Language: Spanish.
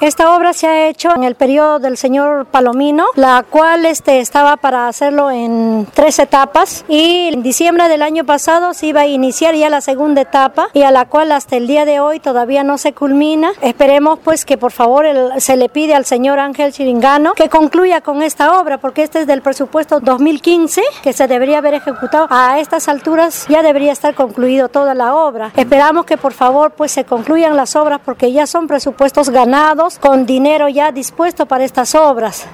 Esta obra se ha hecho en el periodo del señor Palomino, la cual estaba para hacerlo en 3 etapas, y en diciembre del año pasado se iba a iniciar ya la segunda etapa, y a la cual hasta el día de hoy todavía no se culmina. Esperemos pues que por favor se le pide al señor Ángel Chirigano que concluya con esta obra, porque este es del presupuesto 2015 que se debería haber ejecutado. A estas alturas ya debería estar concluido toda la obra. Esperamos que por favor pues se concluyan las obras, porque ya son presupuestos ganados con dinero ya dispuesto para estas obras.